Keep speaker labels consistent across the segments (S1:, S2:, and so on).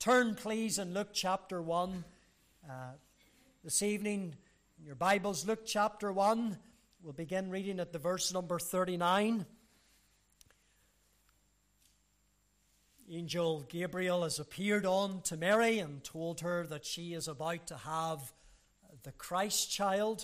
S1: Turn, please, in Luke chapter 1 this evening. In your Bibles, Luke chapter 1. We'll begin reading at the verse number 39. Angel Gabriel has appeared unto Mary and told her that she is about to have the Christ child.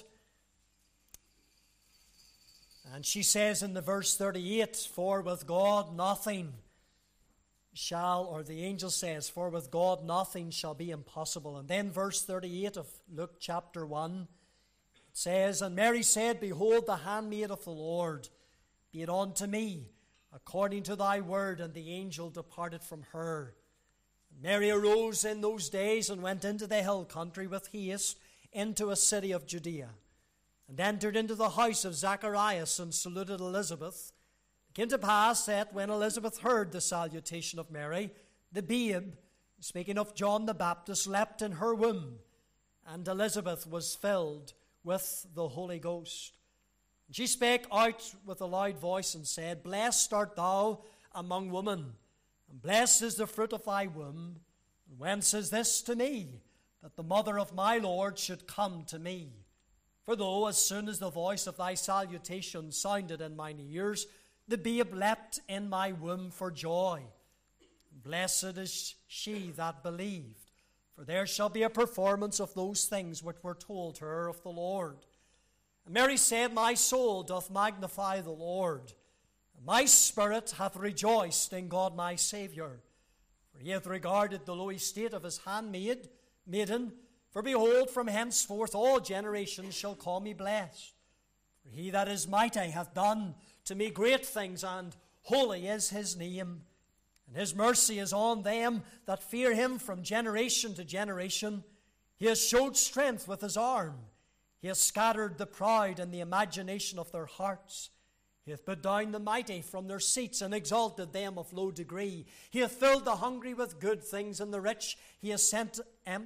S1: And she says in the verse 38, for with God nothing shall, or the angel says, for with God nothing shall be impossible. And then verse 38 of Luke chapter 1, it says, and Mary said, behold, the handmaid of the Lord, be it unto me according to thy word. And the angel departed from her. And Mary arose in those days and went into the hill country with haste into a city of Judea, and entered into the house of Zacharias and saluted Elizabeth. It came to pass that when Elizabeth heard the salutation of Mary, the babe, speaking of John the Baptist, leapt in her womb, and Elizabeth was filled with the Holy Ghost. And she spake out with a loud voice and said, blessed art thou among women, and blessed is the fruit of thy womb. And whence is this to me, that the mother of my Lord should come to me? For though as soon as the voice of thy salutation sounded in mine ears, the babe leapt in my womb for joy. Blessed is she that believed, for there shall be a performance of those things which were told her of the Lord. And Mary said, my soul doth magnify the Lord, and my spirit hath rejoiced in God my Saviour. For he hath regarded the low estate of his maiden. For behold, from henceforth all generations shall call me blessed. For he that is mighty hath done to me great things, and holy is his name. And his mercy is on them that fear him from generation to generation. He has showed strength with his arm. He has scattered the proud in the imagination of their hearts. He hath put down the mighty from their seats, and exalted them of low degree. He hath filled the hungry with good things, and the rich he has sent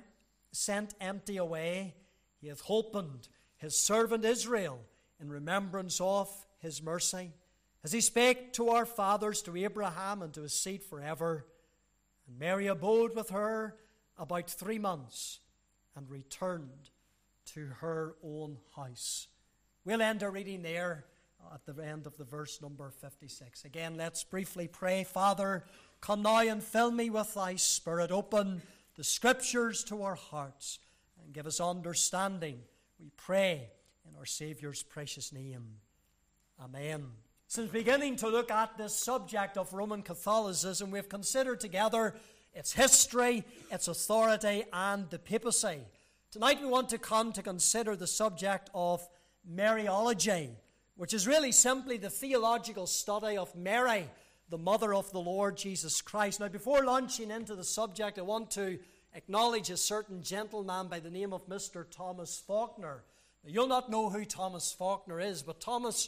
S1: empty away. He hath holpen his servant Israel in remembrance of his mercy, as he spake to our fathers, to Abraham, and to his seed forever. And Mary abode with her about 3 months, and returned to her own house. We'll end our reading there at the end of the verse number 56. Again, let's briefly pray. Father, come now and fill me with thy Spirit. Open the Scriptures to our hearts and give us understanding, we pray in our Saviour's precious name. Amen. Since beginning to look at this subject of Roman Catholicism, we've considered together its history, its authority, and the papacy. Tonight we want to come to consider the subject of Mariology, which is really simply the theological study of Mary, the mother of the Lord Jesus Christ. Now, before launching into the subject, I want to acknowledge a certain gentleman by the name of Mr. Thomas Faulkner. Now, you'll not know who Thomas Faulkner is, but Thomas,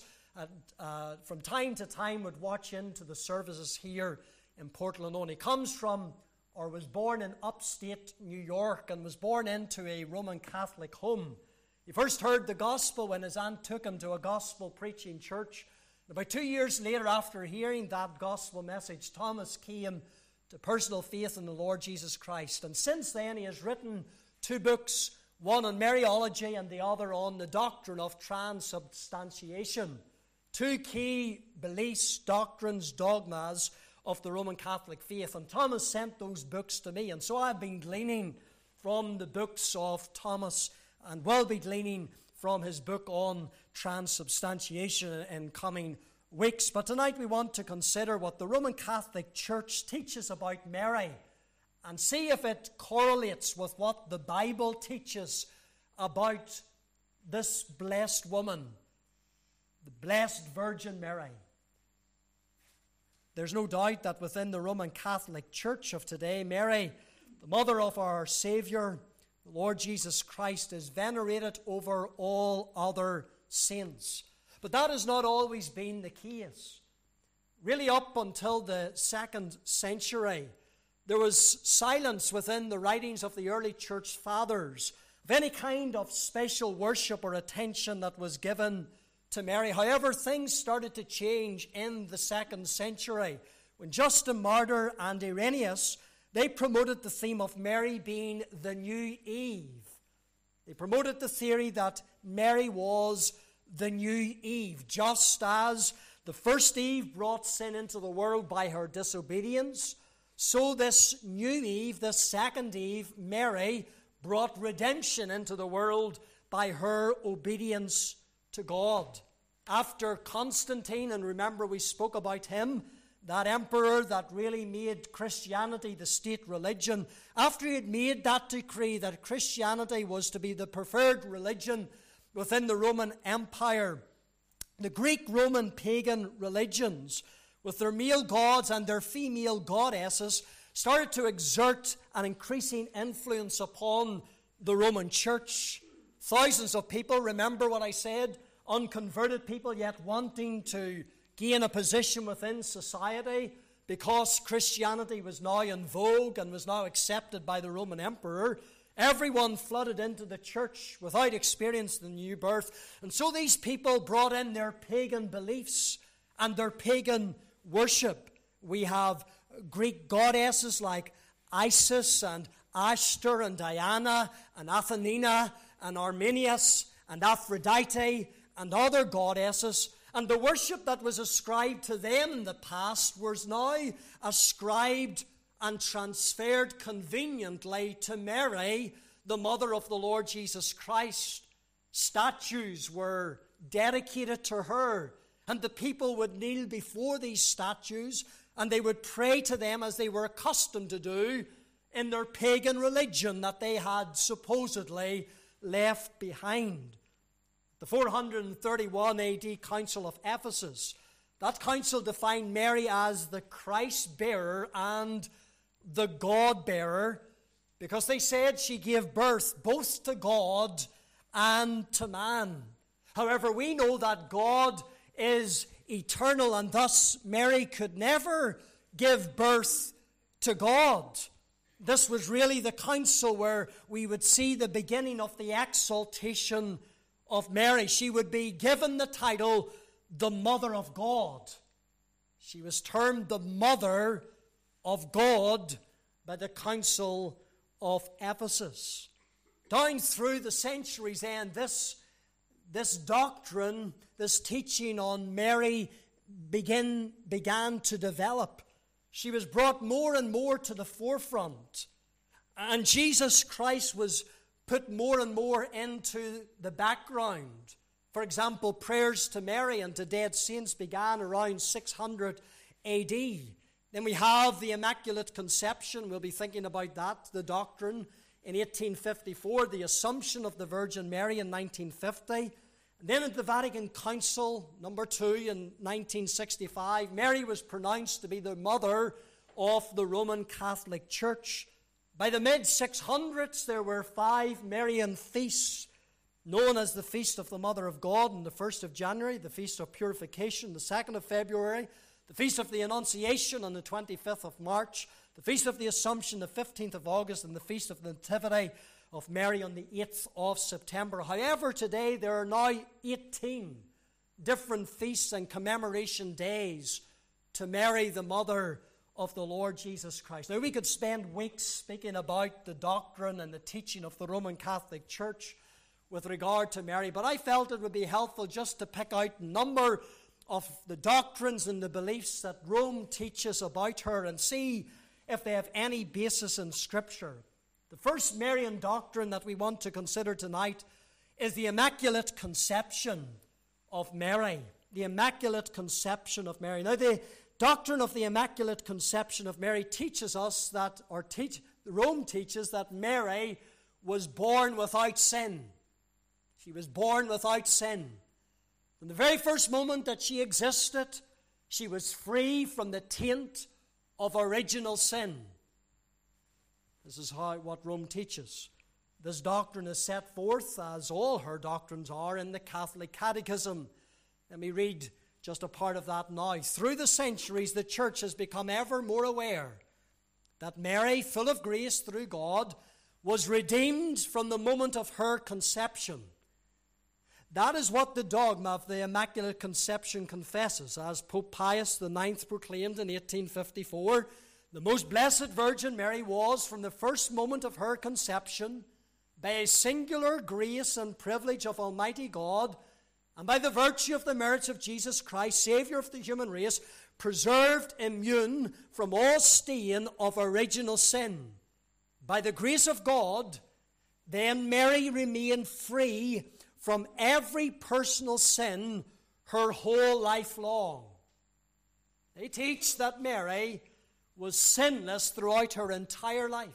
S1: from time to time, would watch into the services here in Portland. He comes from, or was born in upstate New York, and was born into a Roman Catholic home. He first heard the gospel when his aunt took him to a gospel-preaching church. About 2 years later, after hearing that gospel message, Thomas came to personal faith in the Lord Jesus Christ. And since then, he has written 2 books, one on Mariology and the other on the doctrine of transubstantiation. 2 key beliefs, doctrines, dogmas of the Roman Catholic faith. And Thomas sent those books to me. And so I've been gleaning from the books of Thomas, and will be gleaning from his book on transubstantiation in coming weeks. But tonight we want to consider what the Roman Catholic Church teaches about Mary, and see if it correlates with what the Bible teaches about this blessed woman, the Blessed Virgin Mary. There's no doubt that within the Roman Catholic Church of today, Mary, the mother of our Saviour, the Lord Jesus Christ, is venerated over all other saints. But that has not always been the case. Really, up until the 2nd century, there was silence within the writings of the early church fathers of any kind of special worship or attention that was given to Mary. However, things started to change in the 2nd century when Justin Martyr and Irenaeus they promoted the theme of Mary being the new Eve. They promoted the theory that Mary was the new Eve, just as the first Eve brought sin into the world by her disobedience, so this new Eve, this second Eve, Mary, brought redemption into the world by her obedience to God. After Constantine, and remember we spoke about him, that emperor that really made Christianity the state religion, after he had made that decree that Christianity was to be the preferred religion within the Roman Empire, the Greek Roman pagan religions, with their male gods and their female goddesses, started to exert an increasing influence upon the Roman church. Thousands of people, remember what I said, unconverted people yet wanting to gain a position within society because Christianity was now in vogue and was now accepted by the Roman emperor. Everyone flooded into the church without experiencing the new birth. And so these people brought in their pagan beliefs and their pagan worship. We have Greek goddesses like Isis and Ashtar and Diana and Athena and Arminius and Aphrodite and other goddesses. And the worship that was ascribed to them in the past was now ascribed and transferred conveniently to Mary, the mother of the Lord Jesus Christ. Statues were dedicated to her, and the people would kneel before these statues, and they would pray to them as they were accustomed to do in their pagan religion that they had supposedly left behind. The 431 AD Council of Ephesus, that council defined Mary as the Christ-bearer and the God-bearer, because they said she gave birth both to God and to man. However, we know that God is eternal, and thus Mary could never give birth to God. This was really the council where we would see the beginning of the exaltation of Mary. She would be given the title, the Mother of God. She was termed the Mother of God by the Council of Ephesus. Down through the centuries then, this doctrine, this teaching on Mary began to develop. She was brought more and more to the forefront. And Jesus Christ was put more and more into the background. For example, prayers to Mary and to dead saints began around 600 AD. Then we have the Immaculate Conception. We'll be thinking about that, the doctrine, in 1854, the Assumption of the Virgin Mary in 1950. And then at the Vatican Council, number 2, in 1965, Mary was pronounced to be the mother of the Roman Catholic Church. By the mid-600s, there were 5 Marian feasts, known as the Feast of the Mother of God on the 1st of January, the Feast of Purification, the 2nd of February, the Feast of the Annunciation on the 25th of March, the Feast of the Assumption, the 15th of August, and the Feast of the Nativity of Mary on the 8th of September. However, today there are now 18 different feasts and commemoration days to Mary, the Mother of the Lord Jesus Christ. Now, we could spend weeks speaking about the doctrine and the teaching of the Roman Catholic Church with regard to Mary, but I felt it would be helpful just to pick out a number of the doctrines and the beliefs that Rome teaches about her and see if they have any basis in Scripture. The first Marian doctrine that we want to consider tonight is the Immaculate Conception of Mary. The Immaculate Conception of Mary. Now, the doctrine of the Immaculate Conception of Mary teaches us that, Rome teaches that Mary was born without sin. She was born without sin. From the very first moment that she existed, she was free from the taint of original sin. This is what Rome teaches. This doctrine is set forth, as all her doctrines are, in the Catholic Catechism. Let me read just a part of that now. Through the centuries, the Church has become ever more aware that Mary, full of grace through God, was redeemed from the moment of her conception. That is what the dogma of the Immaculate Conception confesses, as Pope Pius IX proclaimed in 1854. The most blessed Virgin Mary was, from the first moment of her conception, by a singular grace and privilege of Almighty God, and by the virtue of the merits of Jesus Christ, Saviour of the human race, preserved immune from all stain of original sin. By the grace of God, then Mary remained free from every personal sin her whole life long. They teach that Mary was sinless throughout her entire life.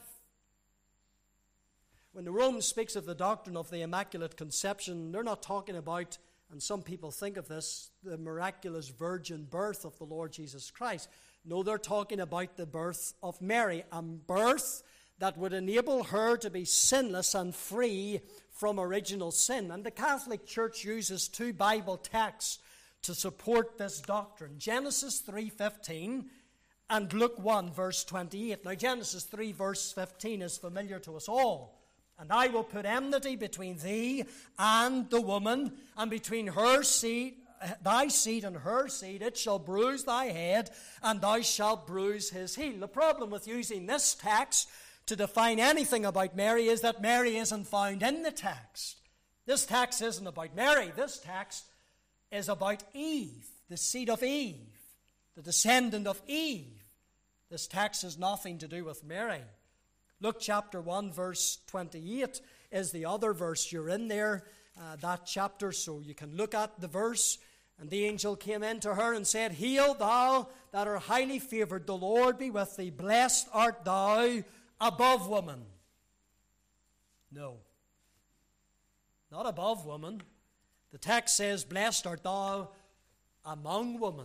S1: When the Rome speaks of the doctrine of the Immaculate Conception, they're not talking about, and some people think of this, the miraculous virgin birth of the Lord Jesus Christ. No, they're talking about the birth of Mary, a birth that would enable her to be sinless and free from original sin. And the Catholic Church uses two Bible texts to support this doctrine. Genesis 3:15 and Luke 1 verse 28. Now Genesis 3 verse 15 is familiar to us all. And I will put enmity between thee and the woman, and between her seed, thy seed and her seed. It shall bruise thy head, and thou shalt bruise his heel. The problem with using this text to define anything about Mary is that Mary isn't found in the text. This text isn't about Mary. This text is about Eve, the seed of Eve, the descendant of Eve. This text has nothing to do with Mary. Luke chapter 1 verse 28 is the other verse. You're in there, that chapter, so you can look at the verse. And the angel came in to her and said, Hail thou that art highly favoured, the Lord be with thee. Blessed art thou above women. No, not above women. The text says, Blessed art thou among women.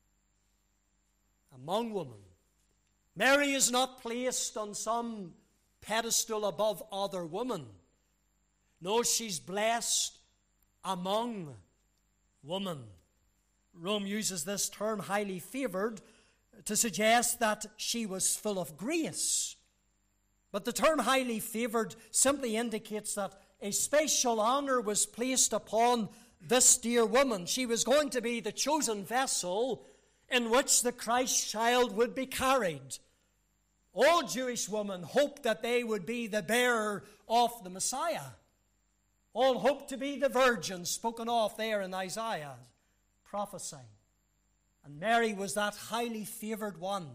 S1: Among women. Mary is not placed on some pedestal above other women. No, she's blessed among women. Rome uses this term, highly favored, to suggest that she was full of grace. But the term highly favored simply indicates that a special honor was placed upon this dear woman. She was going to be the chosen vessel in which the Christ child would be carried. All Jewish women hoped that they would be the bearer of the Messiah. All hoped to be the virgin spoken of there in Isaiah prophesying. And Mary was that highly favored one.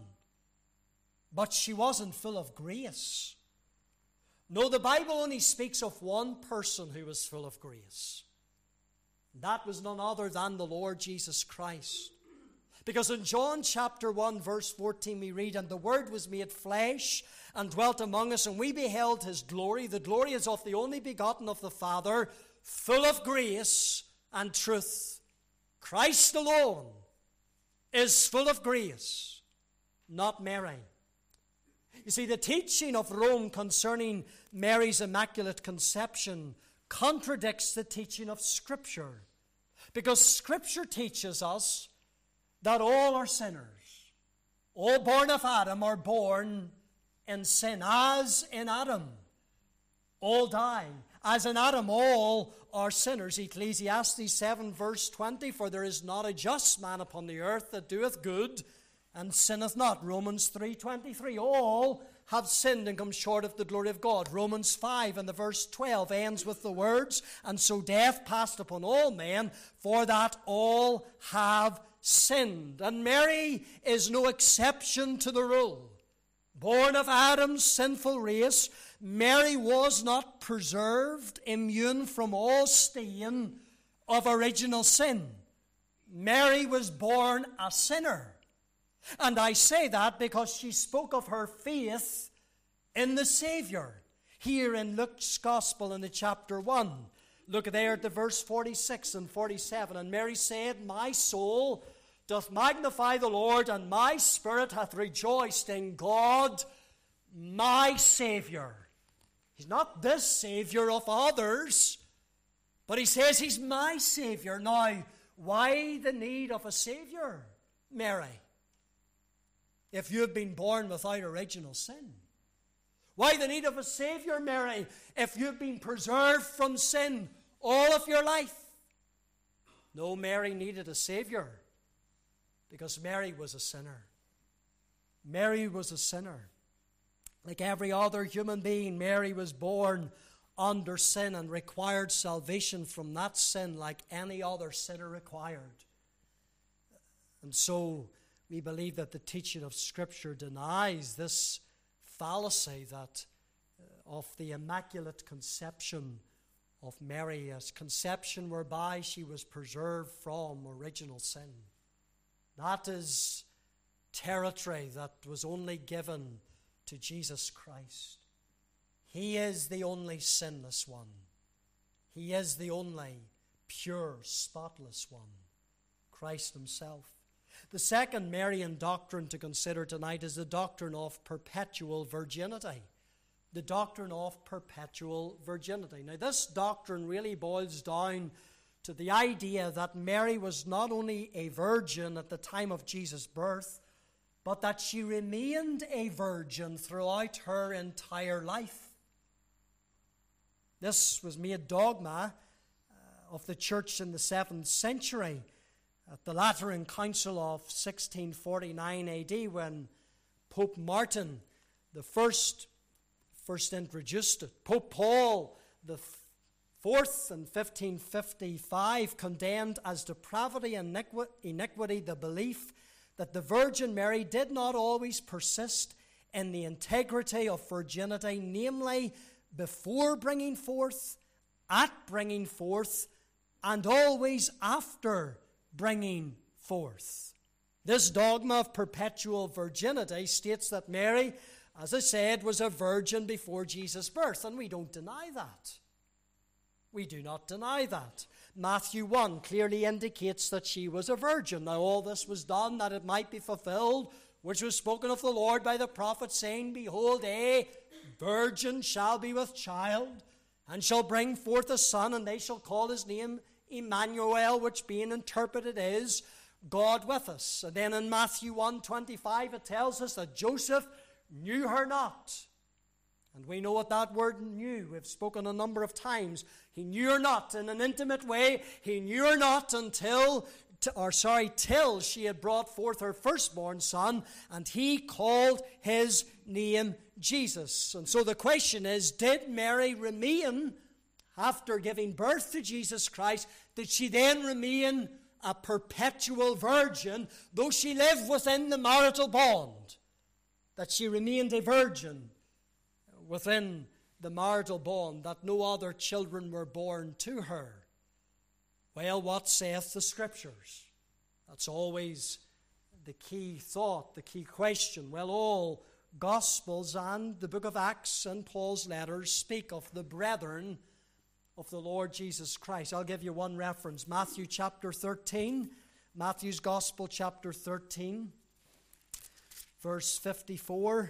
S1: But she wasn't full of grace. No, the Bible only speaks of one person who was full of grace. That was none other than the Lord Jesus Christ. Because in John chapter 1 verse 14 we read, And the Word was made flesh and dwelt among us, and we beheld his glory. The glory is of the only begotten of the Father, full of grace and truth. Christ alone is full of grace, not Mary. You see, the teaching of Rome concerning Mary's immaculate conception contradicts the teaching of Scripture. Because Scripture teaches us that all are sinners. All born of Adam are born in sin, as in Adam. All die. As in Adam, all are sinners. Ecclesiastes 7 verse 20, For there is not a just man upon the earth that doeth good and sinneth not. Romans 3:23, all have sinned and come short of the glory of God. Romans 5 and the verse 12 ends with the words, And so death passed upon all men, for that all have sinned. And Mary is no exception to the rule. Born of Adam's sinful race, Mary was not preserved, immune from all stain of original sin. Mary was born a sinner. And I say that because she spoke of her faith in the Savior. Here in Luke's Gospel in the chapter 1. Look there at the verse 46 and 47. And Mary said, My soul doth magnify the Lord, and my spirit hath rejoiced in God, my Savior. He's not this Savior of others, but he says he's my Savior. Now, why the need of a Savior, Mary, if you've been born without original sin? Why the need of a Savior, Mary, if you've been preserved from sin all of your life? No, Mary needed a Savior because Mary was a sinner. Mary was a sinner. Like every other human being, Mary was born under sin and required salvation from that sin like any other sinner required. And so we believe that the teaching of Scripture denies this fallacy that of the Immaculate Conception of Mary, as conception whereby she was preserved from original sin. That is territory that was only given to Jesus Christ. He is the only sinless one. He is the only pure, spotless one, Christ himself. The second Marian doctrine to consider tonight is the doctrine of perpetual virginity. The doctrine of perpetual virginity. Now, this doctrine really boils down to the idea that Mary was not only a virgin at the time of Jesus' birth, but that she remained a virgin throughout her entire life. This was made dogma of the church in the 7th century at the Lateran Council of 1649 AD, when Pope Martin the first introduced it. Pope Paul the Fourth in 1555 condemned as depravity and iniquity the belief that the Virgin Mary did not always persist in the integrity of virginity, namely before bringing forth, at bringing forth, and always after bringing forth. This dogma of perpetual virginity states that Mary, as I said, was a virgin before Jesus' birth, and we don't deny that. We do not deny that. Matthew 1 clearly indicates that she was a virgin. Now all this was done that it might be fulfilled, which was spoken of the Lord by the prophet, saying, Behold, a virgin shall be with child, and shall bring forth a son, and they shall call his name Emmanuel, which being interpreted is God with us. And then in Matthew 1:25 it tells us that Joseph knew her not. And we know what that word knew. We've spoken a number of times. He knew her not in an intimate way. He knew her not till she had brought forth her firstborn son, and he called his name Jesus. And so the question is, did Mary remain, after giving birth to Jesus Christ, did she then remain a perpetual virgin, though she lived within the marital bond? That she remained a virgin within the marital bond, that no other children were born to her? Well, what saith the Scriptures? That's always the key thought, the key question. Well, all Gospels and the book of Acts and Paul's letters speak of the brethren of the Lord Jesus Christ. I'll give you one reference. Matthew chapter 13, Matthew's Gospel chapter 13, verse 54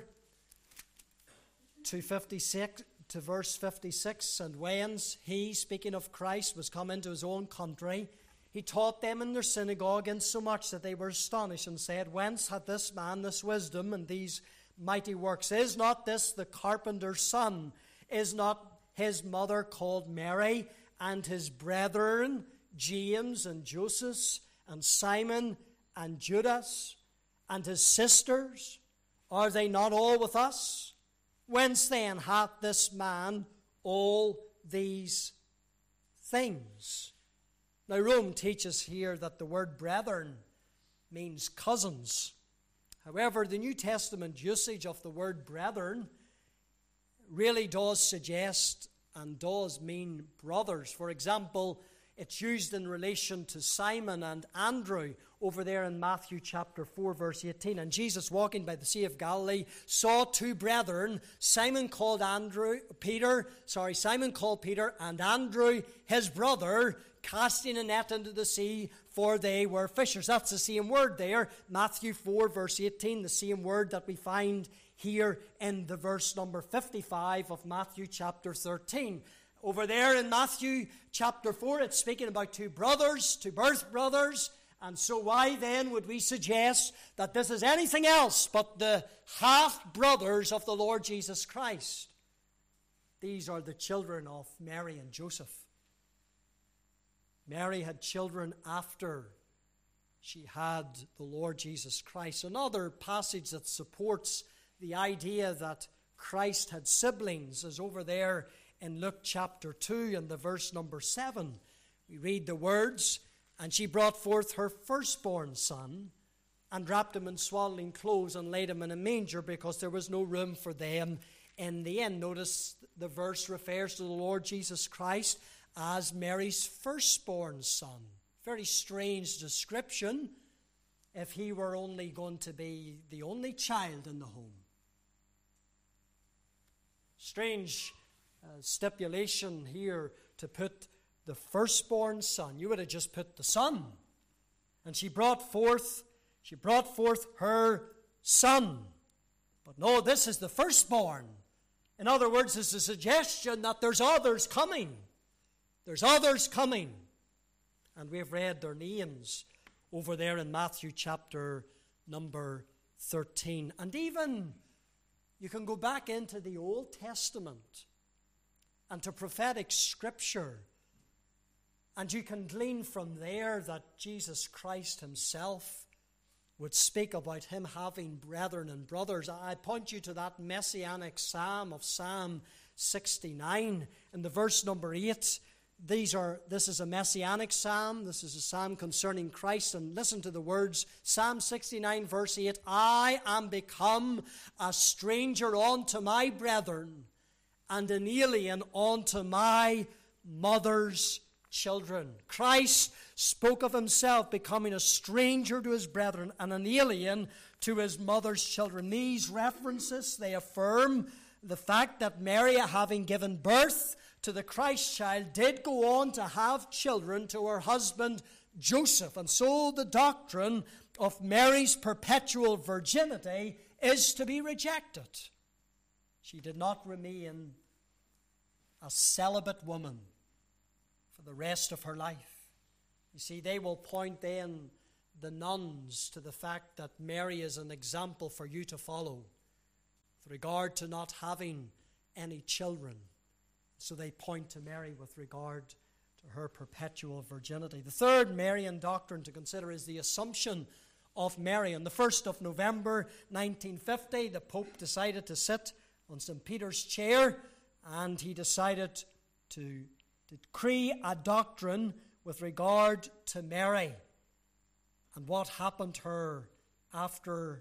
S1: to 56, to verse 56. And when he, speaking of Christ, was come into his own country, he taught them in their synagogue, insomuch that they were astonished, and said, Whence hath this man this wisdom and these mighty works? Is not this the carpenter's son? Is not his mother called Mary, and his brethren James and Joseph and Simon and Judas, and his sisters? Are they not all with us? Whence then hath this man all these things? Now Rome teaches here that the word brethren means cousins. However, the New Testament usage of the word brethren really does suggest and does mean brothers. For example, it's used in relation to Simon and Andrew over there in Matthew chapter 4, verse 18. And Jesus, walking by the Sea of Galilee, saw two brethren, Simon called Peter, and Andrew his brother, casting a net into the sea, for they were fishers. That's the same word there, Matthew 4, verse 18, the same word that we find here in the verse number 55 of Matthew chapter 13. Over there in Matthew chapter 4, it's speaking about two brothers, two birth brothers. And so why then would we suggest that this is anything else but the half-brothers of the Lord Jesus Christ? These are the children of Mary and Joseph. Mary had children after she had the Lord Jesus Christ. Another passage that supports the idea that Christ had siblings is over there in Luke chapter 2 and the verse number 7. We read the words, "And she brought forth her firstborn son, and wrapped him in swaddling clothes, and laid him in a manger, because there was no room for them in the inn." Notice the verse refers to the Lord Jesus Christ as Mary's firstborn son. Very strange description if he were only going to be the only child in the home. Strange stipulation here to put the firstborn son. You would have just put the son. And she brought forth her son. But no, this is the firstborn. In other words, it's a suggestion that there's others coming. There's others coming. And we've read their names over there in Matthew chapter number 13. And even you can go back into the Old Testament and to prophetic scripture, and you can glean from there that Jesus Christ himself would speak about him having brethren and brothers. I point you to that messianic psalm of Psalm 69 in the verse number 8. This is a messianic psalm. This is a psalm concerning Christ. And listen to the words. Psalm 69 verse 8. "I am become a stranger unto my brethren, and an alien unto my mother's children." Christ spoke of himself becoming a stranger to his brethren and an alien to his mother's children. These references, they affirm the fact that Mary, having given birth to the Christ child, did go on to have children to her husband Joseph. And so the doctrine of Mary's perpetual virginity is to be rejected. She did not remain a celibate woman for the rest of her life. You see, they will point then, the nuns, to the fact that Mary is an example for you to follow with regard to not having any children. So they point to Mary with regard to her perpetual virginity. The third Marian doctrine to consider is the Assumption of Mary. On the 1st of November 1950, the Pope decided to sit on St. Peter's chair, and he decided to decree a doctrine with regard to Mary and what happened to her after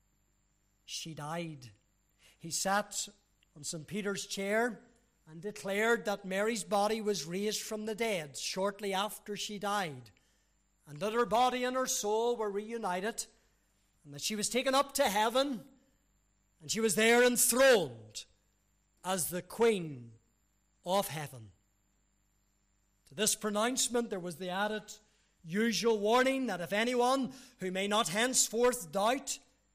S1: she died. He sat on St. Peter's chair and declared that Mary's body was raised from the dead shortly after she died, and that her body and her soul were reunited, and that she was taken up to heaven, and she was there enthroned as the Queen of heaven. To this pronouncement there was the added usual warning that if anyone who may henceforth doubt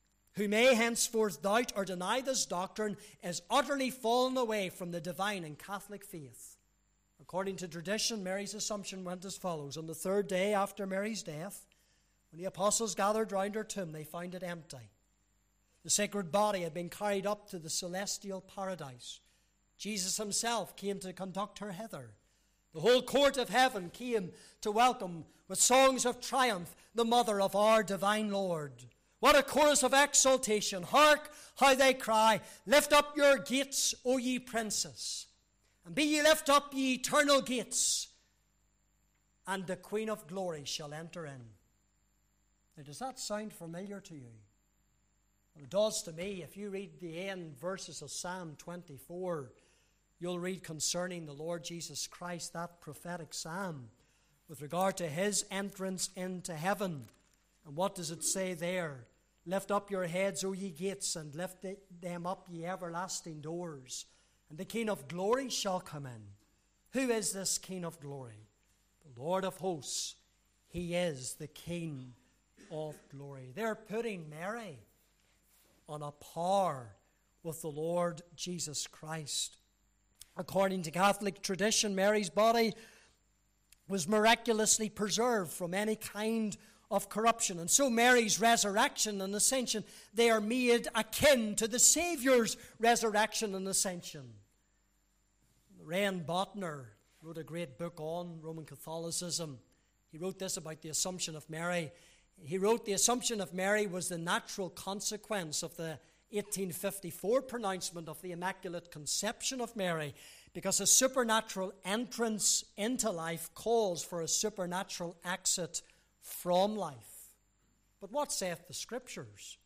S1: or deny this doctrine is utterly fallen away from the divine and Catholic faith. According to tradition, Mary's Assumption went as follows. On the third day after Mary's death, when the apostles gathered round her tomb, they found it empty. The sacred body had been carried up to the celestial paradise. Jesus himself came to conduct her hither. The whole court of heaven came to welcome with songs of triumph the mother of our divine Lord. What a chorus of exultation. Hark how they cry, "Lift up your gates, O ye princes, and be ye lift up ye eternal gates, and the Queen of glory shall enter in." Now, does that sound familiar to you? Well, it does to me. If you read the end verses of Psalm 24, you'll read concerning the Lord Jesus Christ, that prophetic psalm, with regard to his entrance into heaven. And what does it say there? "Lift up your heads, O ye gates, and lift them up, ye everlasting doors, and the King of glory shall come in." Who is this King of glory? The Lord of hosts. He is the King of glory. They're putting Mary on a par with the Lord Jesus Christ. According to Catholic tradition, Mary's body was miraculously preserved from any kind of corruption. And so Mary's resurrection and ascension, they are made akin to the Saviour's resurrection and ascension. Ren Botner wrote a great book on Roman Catholicism. He wrote this about the Assumption of Mary. He wrote, the Assumption of Mary was the natural consequence of the 1854 pronouncement of the Immaculate Conception of Mary, because a supernatural entrance into life calls for a supernatural exit from life. But what saith the Scriptures?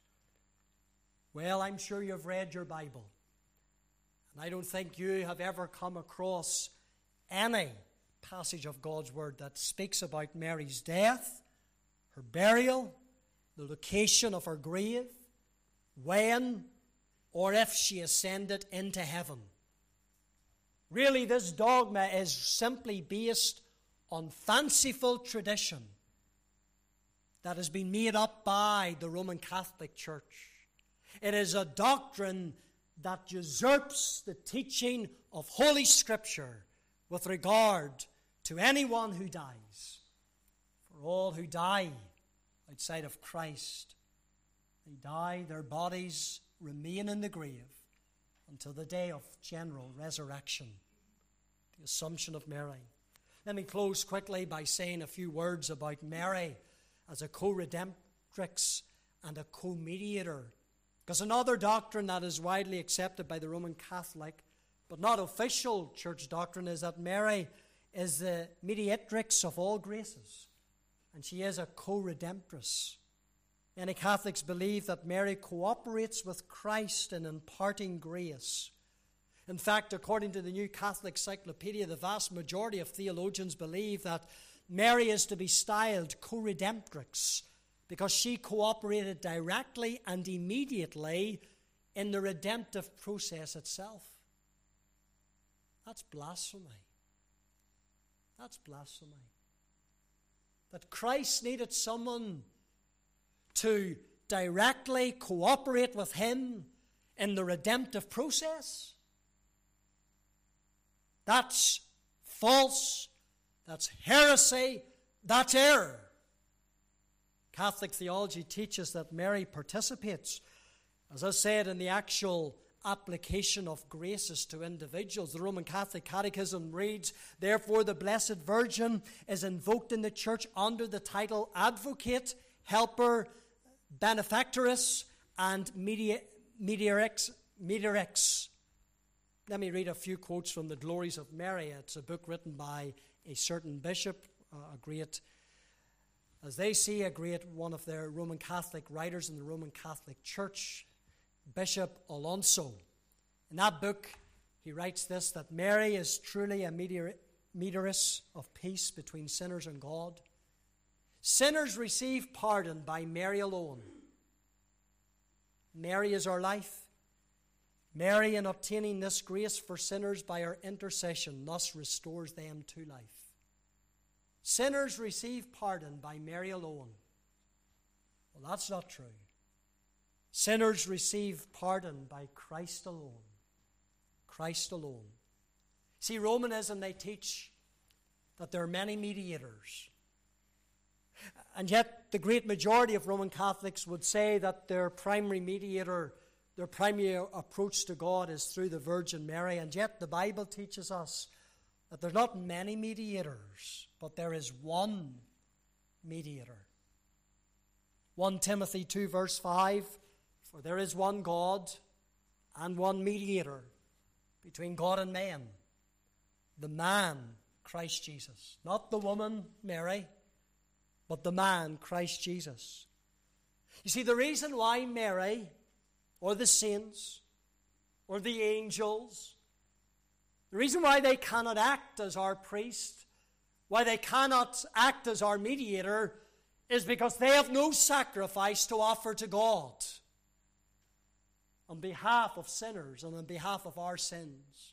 S1: Well, I'm sure you've read your Bible, and I don't think you have ever come across any passage of God's Word that speaks about Mary's death, her burial, the location of her grave, when or if she ascended into heaven. Really, this dogma is simply based on fanciful tradition that has been made up by the Roman Catholic Church. It is a doctrine that usurps the teaching of Holy Scripture with regard to anyone who dies. For all who die outside of Christ, they die, their bodies remain in the grave until the day of general resurrection, the Assumption of Mary. Let me close quickly by saying a few words about Mary as a co-redemptrix and a co-mediator. Because another doctrine that is widely accepted by the Roman Catholic, but not official church doctrine, is that Mary is the mediatrix of all graces, and she is a co-redemptress. Many Catholics believe that Mary cooperates with Christ in imparting grace. In fact, according to the New Catholic Cyclopedia, the vast majority of theologians believe that Mary is to be styled co-redemptrix because she cooperated directly and immediately in the redemptive process itself. That's blasphemy. That's blasphemy. That Christ needed someone to directly cooperate with him in the redemptive process. That's false. That's heresy. That's error. Catholic theology teaches that Mary participates, as I said, in the actual application of graces to individuals. The Roman Catholic Catechism reads, therefore the Blessed Virgin is invoked in the Church under the title Advocate, Helper, Benefactress, and Mediatrix. Let me read a few quotes from the Glories of Mary. It's a book written by a certain bishop, one of their Roman Catholic writers in the Roman Catholic Church, Bishop Alonso. In that book, he writes this, that Mary is truly a mediatrix of peace between sinners and God. Sinners receive pardon by Mary alone. Mary is our life. Mary, in obtaining this grace for sinners by her intercession, thus restores them to life. Sinners receive pardon by Mary alone. Well, that's not true. Sinners receive pardon by Christ alone. Christ alone. See, Romanism, they teach that there are many mediators. And yet the great majority of Roman Catholics would say that their primary mediator, their primary approach to God is through the Virgin Mary. And yet the Bible teaches us that there are not many mediators, but there is one mediator. 1 Timothy 2 verse 5, for there is one God and one mediator between God and man, the man, Christ Jesus. Not the woman, Mary, but the man, Christ Jesus. You see, the reason why Mary, or the saints, or the angels, the reason why they cannot act as our priest, why they cannot act as our mediator, is because they have no sacrifice to offer to God on behalf of sinners and on behalf of our sins.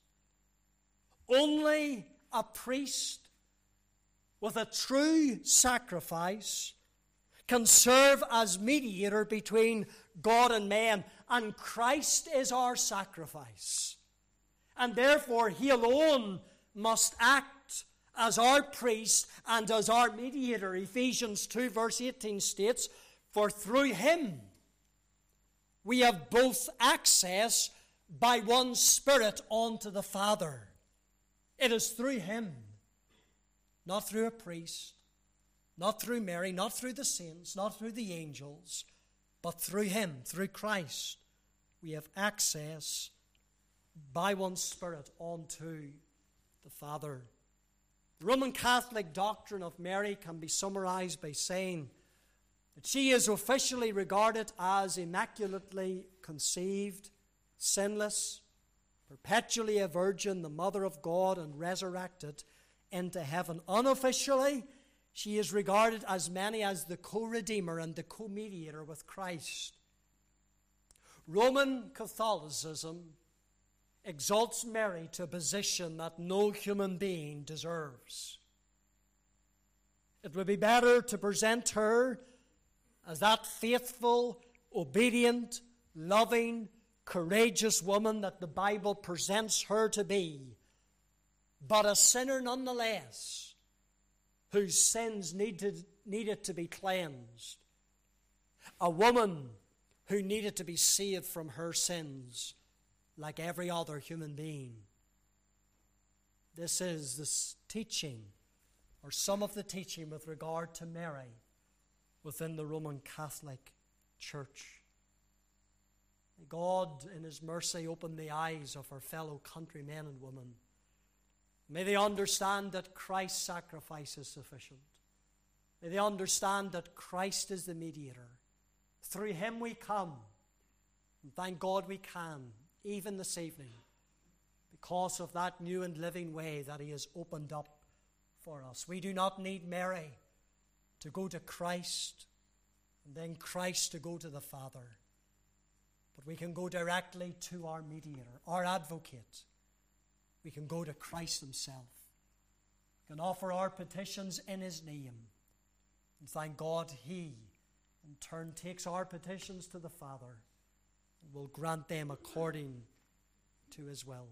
S1: Only a priest with a true sacrifice can serve as mediator between God and man, and Christ is our sacrifice. And therefore, he alone must act as our priest and as our mediator. Ephesians 2 verse 18 states, for through him we have both access by one Spirit unto the Father. It is through him, not through a priest, Not through Mary, not through the saints, not through the angels, but through him, through Christ, we have access by one Spirit unto the Father. The Roman Catholic doctrine of Mary can be summarized by saying that she is officially regarded as immaculately conceived, sinless, perpetually a virgin, the Mother of God, and resurrected into heaven. Unofficially, she is regarded as many as the co-redeemer and the co-mediator with Christ. Roman Catholicism exalts Mary to a position that no human being deserves. It would be better to present her as that faithful, obedient, loving, courageous woman that the Bible presents her to be, but a sinner nonetheless, whose sins needed to be cleansed. A woman who needed to be saved from her sins like every other human being. This is the teaching, or some of the teaching with regard to Mary within the Roman Catholic Church. May God in his mercy open the eyes of our fellow countrymen and women. May they understand that Christ's sacrifice is sufficient. May they understand that Christ is the mediator. Through him we come. And thank God we can, even this evening, because of that new and living way that he has opened up for us. We do not need Mary to go to Christ and then Christ to go to the Father. But we can go directly to our mediator, our advocate. We can go to Christ himself. We can offer our petitions in his name. And thank God he, in turn, takes our petitions to the Father and will grant them according to his will.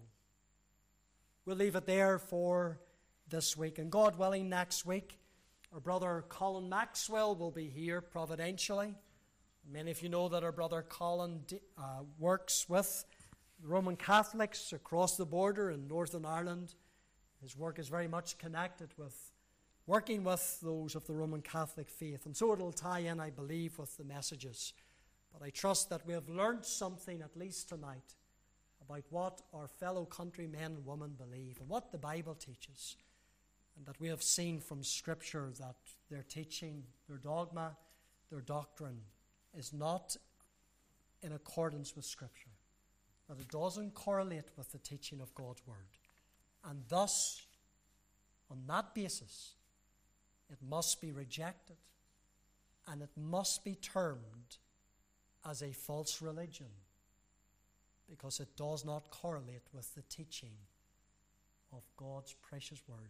S1: We'll leave it there for this week. And God willing, next week, our brother Colin Maxwell will be here providentially. Many of you know that our brother Colin works with Roman Catholics across the border in Northern Ireland. His work is very much connected with working with those of the Roman Catholic faith. And so it'll tie in, I believe, with the messages. But I trust that we have learned something, at least tonight, about what our fellow countrymen and women believe and what the Bible teaches. And that we have seen from Scripture that their teaching, their dogma, their doctrine is not in accordance with Scripture. That it doesn't correlate with the teaching of God's Word. And thus, on that basis, it must be rejected and it must be termed as a false religion because it does not correlate with the teaching of God's precious Word.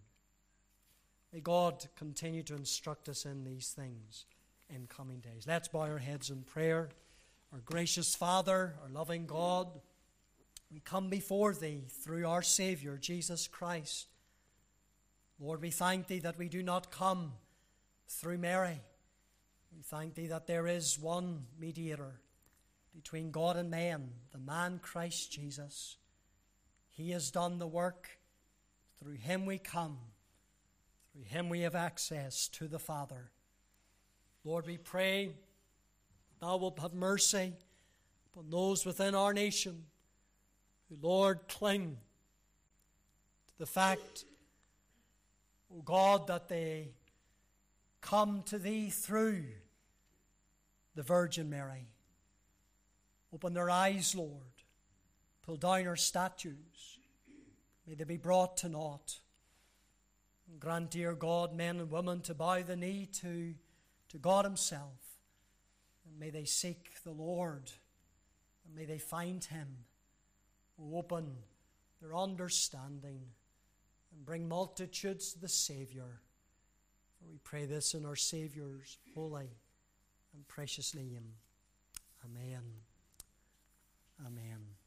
S1: May God continue to instruct us in these things in coming days. Let's bow our heads in prayer. Our gracious Father, our loving God, we come before Thee through our Savior, Jesus Christ. Lord, we thank Thee that we do not come through Mary. We thank Thee that there is one mediator between God and man, the man Christ Jesus. He has done the work. Through Him we come. Through Him we have access to the Father. Lord, we pray Thou wilt have mercy upon those within our nation who, Lord, cling to the fact, O God, that they come to Thee through the Virgin Mary. Open their eyes, Lord. Pull down our statues. May they be brought to naught. And grant, dear God, men and women to bow the knee to God Himself. And may they seek the Lord. And may they find Him. Open their understanding and bring multitudes to the Savior. For we pray this in our Saviour's holy and precious name. Amen. Amen.